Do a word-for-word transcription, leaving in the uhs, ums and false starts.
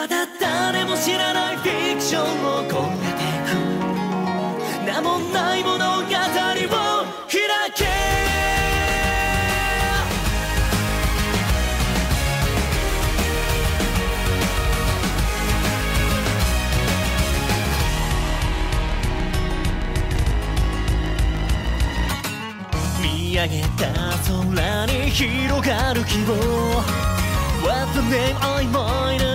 まだ誰も知らないフィクションを込めてく名もない物語を開け見上げた空に広がる希望 What's the name 曖昧な